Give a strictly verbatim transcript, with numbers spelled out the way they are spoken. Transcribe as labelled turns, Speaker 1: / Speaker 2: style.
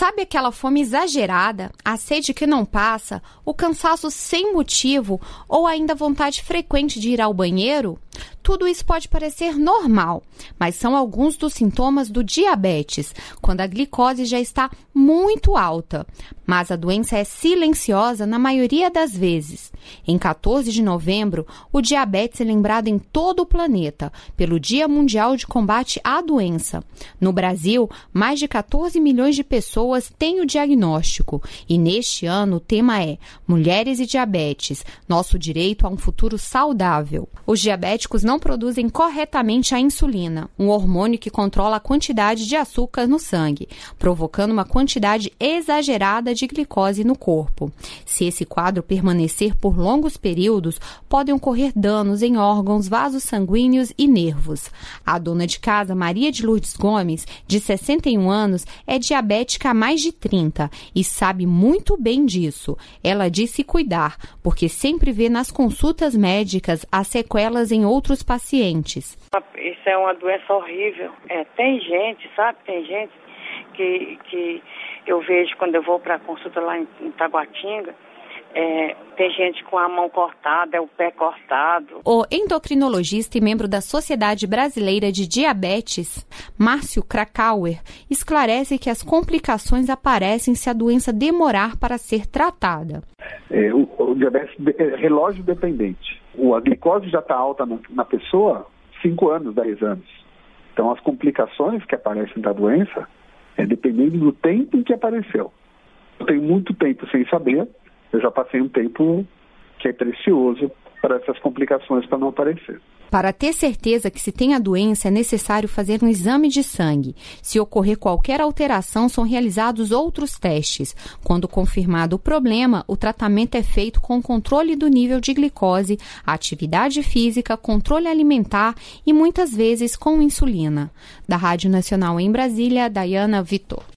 Speaker 1: Sabe aquela fome exagerada, a sede que não passa, o cansaço sem motivo ou ainda a vontade frequente de ir ao banheiro? Tudo isso pode parecer normal, mas são alguns dos sintomas do diabetes, quando a glicose já está muito alta. Mas a doença é silenciosa na maioria das vezes. Em quatorze de novembro, o diabetes é lembrado em todo o planeta, pelo Dia Mundial de Combate à Doença. No Brasil, mais de quatorze milhões de pessoas têm o diagnóstico. E neste ano o tema é Mulheres e Diabetes, nosso direito a um futuro saudável. Os diabéticos não produzem corretamente a insulina, um hormônio que controla a quantidade de açúcar no sangue, provocando uma quantidade exagerada de glicose no corpo. Se esse quadro permanecer por longos períodos, podem ocorrer danos em órgãos, vasos sanguíneos e nervos. A dona de casa, Maria de Lourdes Gomes, de sessenta e um anos, é diabética há mais de trinta e sabe muito bem disso. Ela diz se cuidar, porque sempre vê nas consultas médicas as sequelas em outros pacientes.
Speaker 2: Isso é uma doença horrível. É, tem gente, sabe? Tem gente que, que eu vejo quando eu vou para a consulta lá em, em Taguatinga. É, tem gente com a mão cortada, é o pé cortado.
Speaker 1: O endocrinologista e membro da Sociedade Brasileira de Diabetes, Márcio Krakauer, esclarece que as complicações aparecem se a doença demorar para ser tratada.
Speaker 3: É, o, o diabetes é relógio dependente. O, a glicose já está alta na, na pessoa cinco anos, dez anos. Então as complicações que aparecem da doença é dependendo do tempo em que apareceu. Eu tenho muito tempo sem saber. Eu já passei um tempo que é precioso para essas complicações para não aparecer.
Speaker 1: Para ter certeza que se tem a doença, é necessário fazer um exame de sangue. Se ocorrer qualquer alteração, são realizados outros testes. Quando confirmado o problema, o tratamento é feito com controle do nível de glicose, atividade física, controle alimentar e muitas vezes com insulina. Da Rádio Nacional em Brasília, Dayana Vitor.